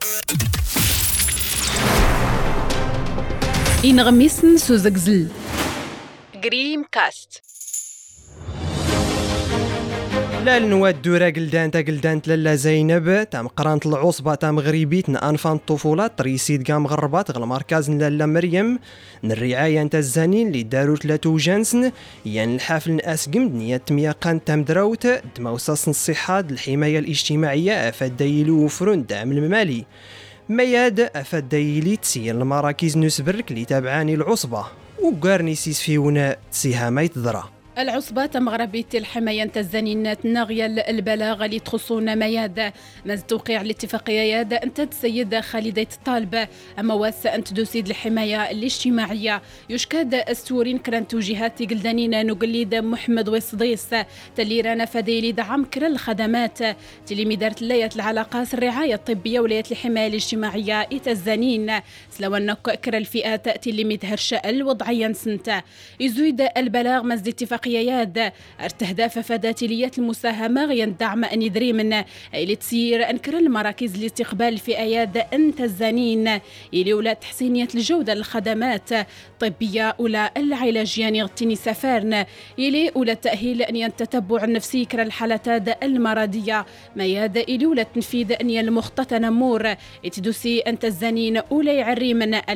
إنغميسن سوزغزل غريم كاست لا النواد دورا قلدانت لالا زينب تام قرانت العصبة تام غريبيت انفان الطفولة تريسيد قام غربات غل مركز لالا مريم الرعاية نتا الزانين اللي داروا 3 جانسن يعني الحافل ناسقم نية مياقان تام دراوت دموساس الصحة الحماية الاجتماعية افاد دايلو وفرون الدعم المالي مياد افاد دايلي تسير المراكز نسبرك اللي تابعاني العصبة وقارني سيس فيونا تسيها يتضرى العصبة مغربية الحماية الزنينات ناغية البلاغ اللي تخصون مياد ناس توقيع الاتفاقية انت السيدة خالدة الطالب اما واسا انت دوسيد الحماية الاجتماعية يشكاد استورين كران توجيهات قلدانين نقليد محمد وصديس تلي رانا فديلي دعم كرا الخدمات تلي مدارت اللايات العلاقات الرعاية الطبية ولايات الحماية الاجتماعية الزنين سلوانك كرا الفئات تأتي اللي متهرشة الوضعيا سنتا يزويد البلاغ مزد اتفاقية ياد ارتهداف فداتليات المساهمة غيان دعم أنيدري من اللي تسير أنكر المراكز لاستقبال فئات أنت الزانين اللي ولا تحسينية الجودة للخدمات طبية ولا العلاجية غتيني سفارن اللي ولا تأهيل أن يتتبع النفسي كرا الحالات المرضية ما ياد اللي ولا تنفيذ أن المختتن مور اتدوسي أنت الزانين ولا يعري من 2022-2030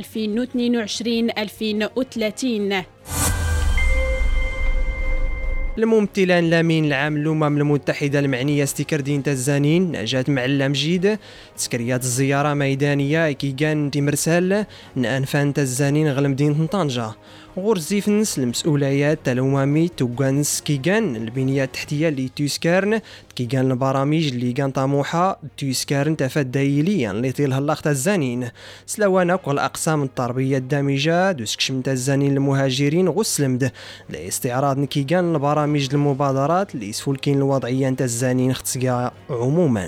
الممثلان لامين العام الأمم المتحدة المعنية استكر دين الزانين نجاة معلم جيد تسكريات الزيارة ميدانية كيغان دي مرسال نأنفان الزانين غلم دين طنجة غورزيفنس المسؤوليات تلوامي توغانس كيغان البنية التحتية اللي تيسكارن كيغان البرامج اللي كان طموحة تيسكارن تفاد دايليا اللي طيلها اللقطة الزانين سلوانا وقل الأقسام التربية الدامجة دوسكشمت الزانين المهاجرين غسلمد لاستعراض كيغان البرامج المبادرات اللي يسفولكين الوضعية نتا الزانين اختسقا عموما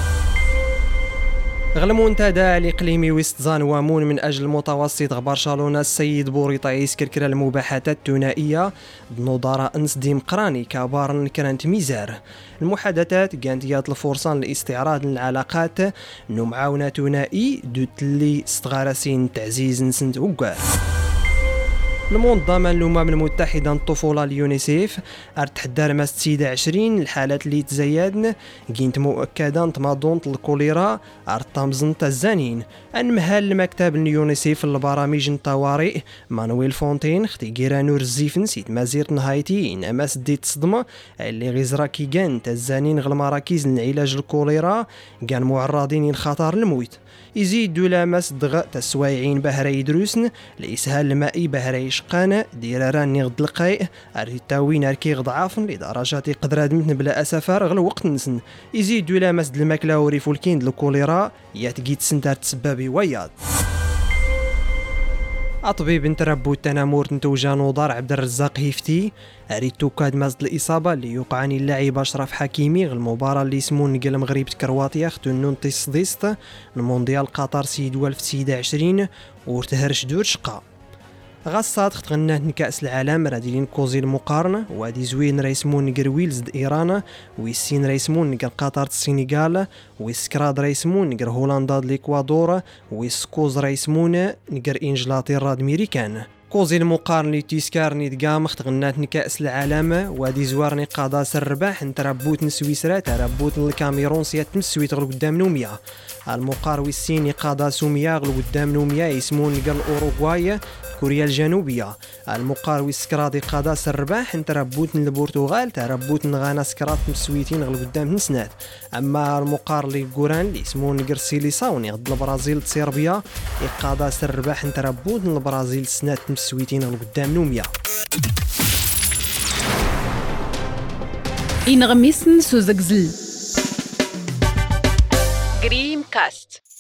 غلمونتدى الإقليمي وسط زانوامون من أجل متوسط برشلونة السيد بوريطا يسكركر المباحثات الثنائية بنظارة أنس ديم قراني كبار كرانت ميزار المحادثات كانت يات الفرصة لاستعراض العلاقات انه معاونة ثنائي دوت اللي استغارسين تعزيز نسنت وقار المنظمة الأمم المتحدة الطفولة اليونيسيف ارتحدار ما 26 الحالات اللي تزايدن كينت مؤكدا تماضون الكوليرا ارتمزن الزانين انمهال المكتب اليونيسيف البرامج الطوارئ مانويل فونتين اختيقيرا نور الزيفن سيت مازير نهايتي انما سديت صدمة اللي غيزرا كيغان الزانين غل مراكز العلاج الكوليرا كان معرضين لخطر الموت يزيد لامس دغ تسوايعين بهري دروسن الإسهال المائي بهري شقان ديراران غد القايء اريتاوين اركي ضعافن لدرجات قدرات متن بلا اسفار غل وقت نسن يزيد لامس الماكله وريفولكين الكوليرا ياتقيت سنتار تسبابي وياض أطبيب نتربو التنامور نتوجا نوضار عبد الرزاق هيفتي أريد توكاد مزد الإصابة اللي يوقعني اللاعب أشرف حكيمي غل المباراة اللي يسمون نقل مغرب كرواتيا ختنون تصديست المونديال قطر سيد 2020 وارتهرش دور شقا غصات ختغنات كأس العالم راديلين كوزي المقارنة وادي زوين ريسمون نقر ويلز د إيران ويسين ريسمون نقر قطر السنغال ويسكراد ريسمون نقر هولندا د الإكوادور ويسكوز ريسمون نقر إنجلترا د ميريكان كوزي المقارن اللي تيسكارني دقام اختغنات كأس العالم وادي زوارني قادا سرباح نتربوت نسويسرا تربوت الكاميرون سيات مسويت غلو قدام نوميا المقار والسيني قادا سوميا غلو قدام نوميا يسمون نقر أوروغواي كوريا الجنوبية المقار والسكرادي قادا سرباح نتربوت البرتغال تربوت غانا سكرات مسويتين غلو قدام نسنات اما المقار اللي قوران اللي يسمون نقر سيليساوني غد البرازيل صربيا قادا سرباح نتربوت البرازيل سنات مسويتين غلو قدام نوميا إنغميسن سوزغزل غريم كاست